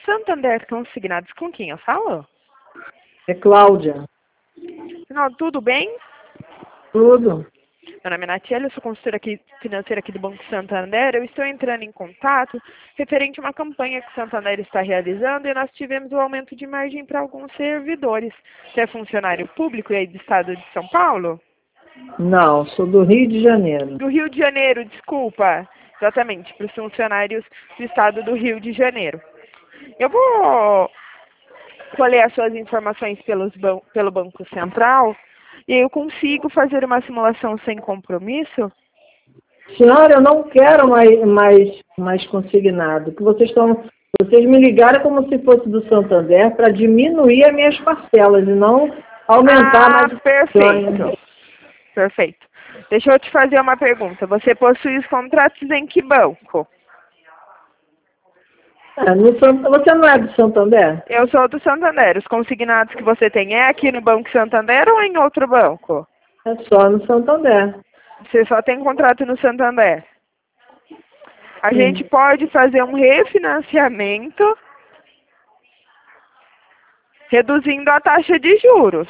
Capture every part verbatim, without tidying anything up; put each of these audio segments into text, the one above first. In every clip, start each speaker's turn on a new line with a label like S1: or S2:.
S1: Santander Consignados, com quem eu falo?
S2: É Cláudia.
S1: Não, tudo bem?
S2: Tudo.
S1: Meu nome é Natiele, eu sou consultora aqui, financeira aqui do Banco Santander. Eu estou entrando em contato referente a uma campanha que o Santander está realizando e nós tivemos um aumento de margem para alguns servidores. Você é funcionário público e aí do estado de São Paulo?
S2: Não, sou do Rio de Janeiro.
S1: Do Rio de Janeiro, desculpa. Exatamente, para os funcionários do estado do Rio de Janeiro. Eu vou colher as suas informações pelos ban pelo Banco Central e eu consigo fazer uma simulação sem compromisso?
S2: Senhora, eu não quero mais, mais, mais consignado. Que vocês estão, vocês me ligaram como se fosse do Santander para diminuir as minhas parcelas e não aumentar
S1: Ah,
S2: mais.
S1: perfeito. Perfeito. Deixa eu te fazer uma pergunta. Você possui os contratos em que banco?
S2: É, no, você não é do Santander?
S1: Eu sou do Santander. Os consignados que você tem é aqui no Banco Santander ou em outro banco?
S2: É só no Santander.
S1: Você só tem contrato no Santander? A
S2: Sim.
S1: gente pode fazer um refinanciamento reduzindo a taxa de juros.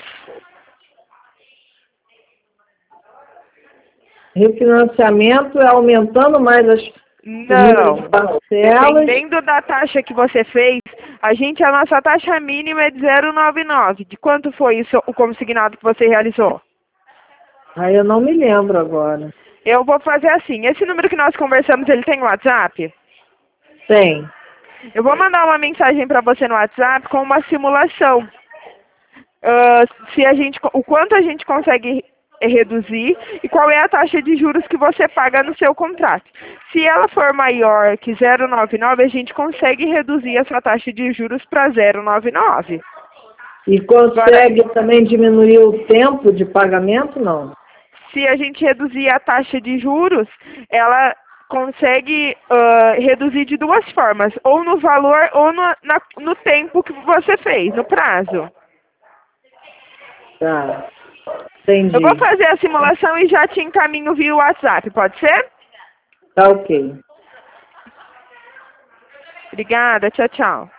S2: Refinanciamento é aumentando mais as
S1: Não.
S2: parcelas.
S1: Dependendo da taxa que você fez, a gente, a nossa taxa mínima é de zero vírgula noventa e nove. De quanto foi isso, o consignado que você realizou?
S2: Aí eu não me lembro agora.
S1: Eu vou fazer assim. Esse número que nós conversamos, ele tem WhatsApp?
S2: Tem.
S1: Eu vou mandar uma mensagem para você no WhatsApp com uma simulação. Uh, se a gente, o quanto a gente consegue reduzir e qual é a taxa de juros que você paga no seu contrato. Se ela for maior que zero vírgula noventa e nove, a gente consegue reduzir essa taxa de juros para zero vírgula noventa e nove.
S2: E consegue Agora, também diminuir o tempo de pagamento, não?
S1: Se a gente reduzir a taxa de juros, ela consegue uh, reduzir de duas formas, ou no valor ou no, na, no tempo que você fez, no prazo.
S2: Tá. Entendi.
S1: Eu vou fazer a simulação e já te encaminho via WhatsApp, pode ser?
S2: Tá ok.
S1: Obrigada, tchau, tchau.